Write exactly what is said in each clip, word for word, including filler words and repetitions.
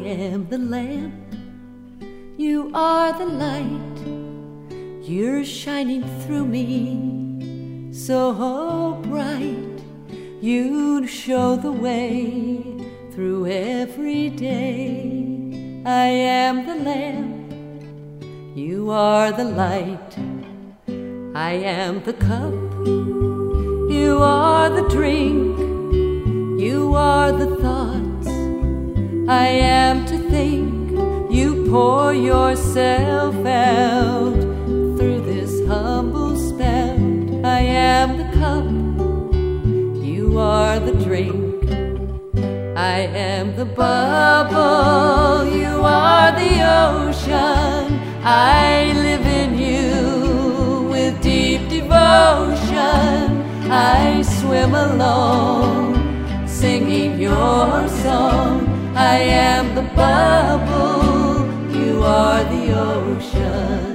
am the lamp, you are the light. You're shining through me so bright. You show the way through every day. I am the lamp, you are the light. I am the cup, you are the drink. You are the thoughts I am to think. You pour yourself out through this humble spout. I am the cup, you are the drink. I am the bubble, you are the ocean. I live in you with deep devotion. I swim alone, singing your song. I am the bubble, you are the ocean.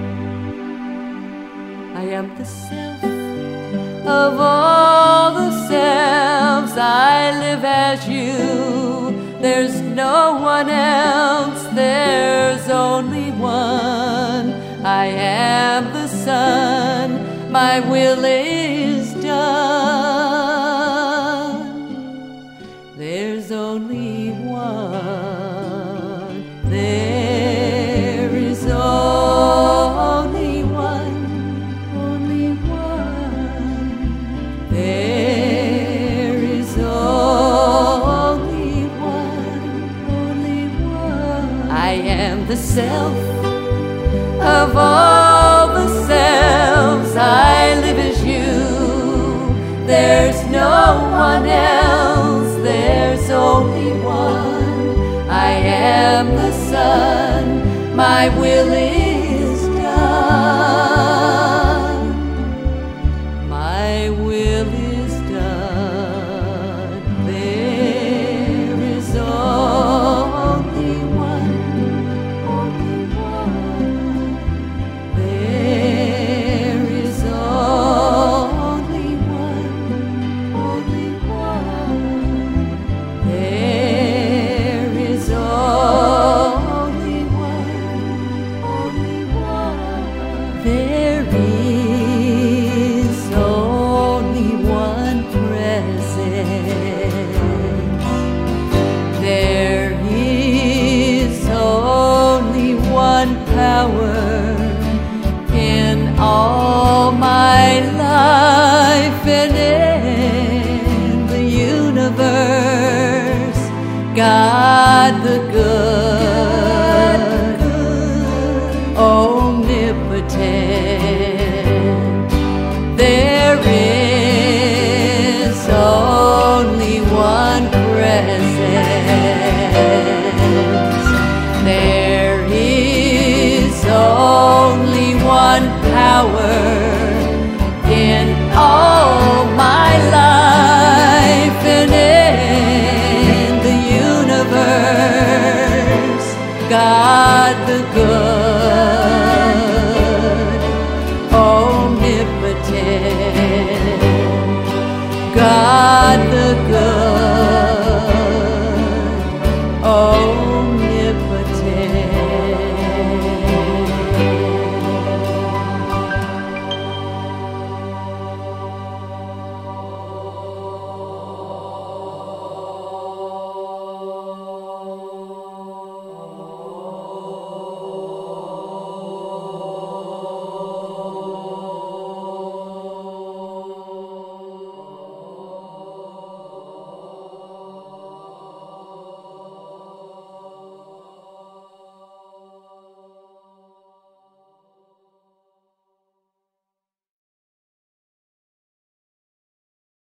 I am the self of all the selves. I live as you, there's no one else, there's only one. I am the sun, my will is done. There's only one, there is only one, only one. There is only one, only one. I am the self of all the selves. I live as you, there's no one else, there's only one. I am the sun, my will is done. My will is done. There is only one, only one. There is only one, only one. There is only one, only one. There is only one present. There is only one power in all my life and in the universe. God the good.